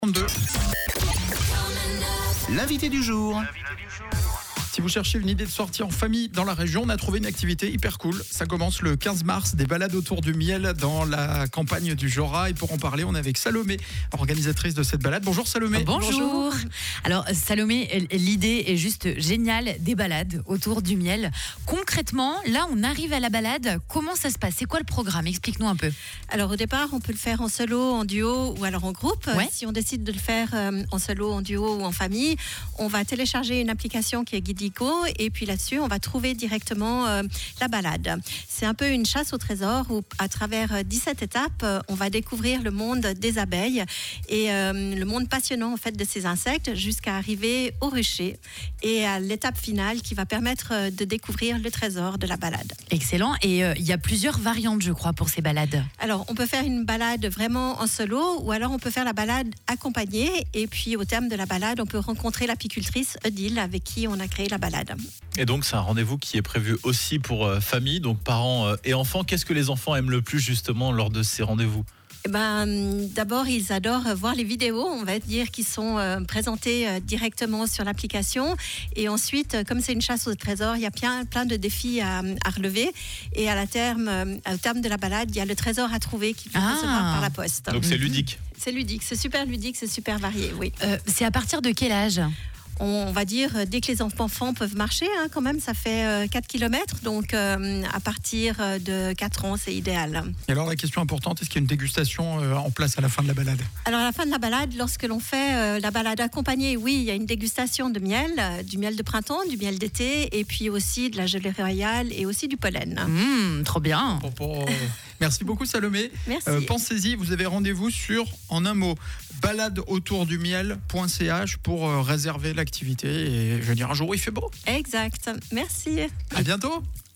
32. L'invité du jour. Si vous cherchez une idée de sortie en famille dans la région, on a trouvé une activité hyper cool. Ça commence le 15 mars, des balades autour du miel dans la campagne du Jura. Et pour en parler, on est avec Salomé, organisatrice de cette balade. Bonjour Salomé. Bonjour. Alors Salomé, l'idée est juste géniale, des balades autour du miel. Concrètement, là on arrive à la balade, comment ça se passe? C'est quoi le programme? Explique-nous un peu. Alors au départ, on peut le faire en solo, en duo ou alors en groupe. Ouais. Si on décide de le faire en solo, en duo ou en famille, on va télécharger une application qui est Guidico et puis là-dessus, on va trouver directement la balade. C'est un peu une chasse au trésor où à travers 17 étapes, on va découvrir le monde des abeilles et le monde passionnant en fait de ces insectes jusqu'à arriver au rucher et à l'étape finale qui va permettre de découvrir le trésor de la balade. Excellent. Et il y a plusieurs variantes, je crois, pour ces balades. Alors, on peut faire une balade vraiment en solo ou alors on peut faire la balade accompagnée et puis au terme de la balade, on peut rencontrer l'apicultrice Odile avec qui on a créé la balade. Et donc c'est un rendez-vous qui est prévu aussi pour famille, donc parents et enfants. Qu'est-ce que les enfants aiment le plus justement lors de ces rendez-vous ? D'abord, ils adorent voir les vidéos, on va dire, qui sont présentées directement sur l'application. Et ensuite, comme c'est une chasse au trésor, il y a plein de défis à relever. Et au terme de la balade, il y a le trésor à trouver qu'il faut recevoir par la poste. Donc c'est ludique. C'est ludique, c'est super ludique, c'est super varié, oui. C'est à partir de quel âge ? On va dire, dès que les enfants peuvent marcher, quand même, ça fait 4 km. Donc, à partir de 4 ans, c'est idéal. Et alors la question importante, est-ce qu'il y a une dégustation en place à la fin de la balade ? Alors, à la fin de la balade, lorsque l'on fait la balade accompagnée, oui, il y a une dégustation de miel, du miel de printemps, du miel d'été, et puis aussi de la gelée royale et aussi du pollen. Trop bien. Merci beaucoup Salomé. Merci. Pensez-y, vous avez rendez-vous sur, en un mot, baladeautourdumiel.ch pour réserver l'activité. Et je veux dire, un jour où il fait beau. Exact. Merci. À bientôt.